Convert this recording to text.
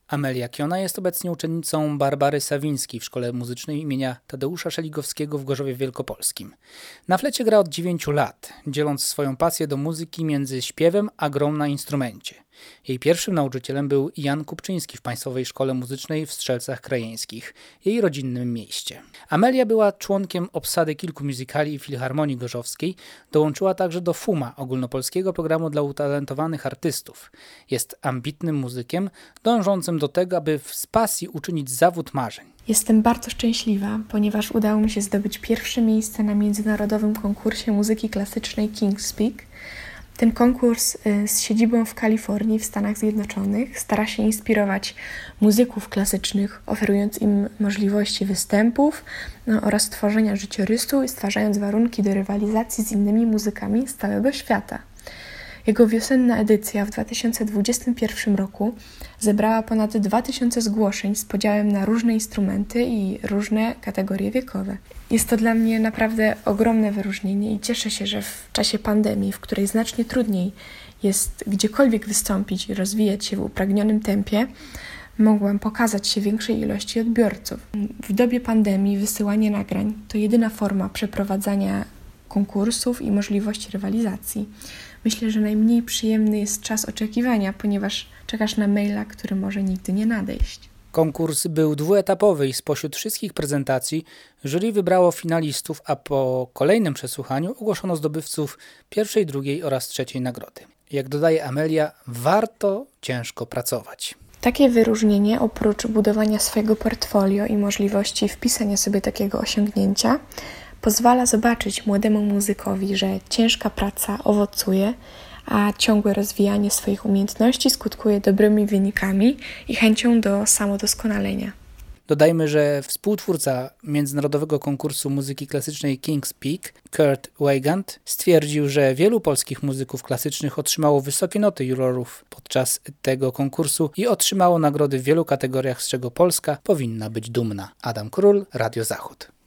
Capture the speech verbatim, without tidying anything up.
Amelia Kiona jest obecnie uczennicą Barbary Sawińskiej w Szkole Muzycznej imienia Tadeusza Szeligowskiego w Gorzowie Wielkopolskim. Na flecie gra od dziewięciu lat, dzieląc swoją pasję do muzyki między śpiewem a grą na instrumencie. Jej pierwszym nauczycielem był Jan Kupczyński w Państwowej Szkole Muzycznej w Strzelcach Krajeńskich, jej rodzinnym mieście. Amelia była członkiem obsady kilku muzykali i Filharmonii Gorzowskiej, dołączyła także do fuma, ogólnopolskiego programu dla utalentowanych artystów. Jest ambitnym muzykiem, dążącym do tego, aby z pasji uczynić zawód marzeń. Jestem bardzo szczęśliwa, ponieważ udało mi się zdobyć pierwsze miejsce na międzynarodowym konkursie muzyki klasycznej King's Peak. Ten konkurs z siedzibą w Kalifornii w Stanach Zjednoczonych stara się inspirować muzyków klasycznych, oferując im możliwości występów no, oraz tworzenia życiorysu i stwarzając warunki do rywalizacji z innymi muzykami z całego świata. Jego wiosenna edycja w dwa tysiące dwudziestym pierwszym roku zebrała ponad dwa tysiące zgłoszeń z podziałem na różne instrumenty i różne kategorie wiekowe. Jest to dla mnie naprawdę ogromne wyróżnienie i cieszę się, że w czasie pandemii, w której znacznie trudniej jest gdziekolwiek wystąpić i rozwijać się w upragnionym tempie, mogłam pokazać się większej ilości odbiorców. W dobie pandemii wysyłanie nagrań to jedyna forma przeprowadzania konkursów i możliwości rywalizacji. Myślę, że najmniej przyjemny jest czas oczekiwania, ponieważ czekasz na maila, który może nigdy nie nadejść. Konkurs był dwuetapowy i spośród wszystkich prezentacji jury wybrało finalistów, a po kolejnym przesłuchaniu ogłoszono zdobywców pierwszej, drugiej oraz trzeciej nagrody. Jak dodaje Amelia, warto ciężko pracować. Takie wyróżnienie, oprócz budowania swojego portfolio i możliwości wpisania sobie takiego osiągnięcia, pozwala zobaczyć młodemu muzykowi, że ciężka praca owocuje, a ciągłe rozwijanie swoich umiejętności skutkuje dobrymi wynikami i chęcią do samodoskonalenia. Dodajmy, że współtwórca międzynarodowego konkursu muzyki klasycznej King's Peak, Kurt Weigand, stwierdził, że wielu polskich muzyków klasycznych otrzymało wysokie noty jurorów podczas tego konkursu i otrzymało nagrody w wielu kategoriach, z czego Polska powinna być dumna. Adam Król, Radio Zachód.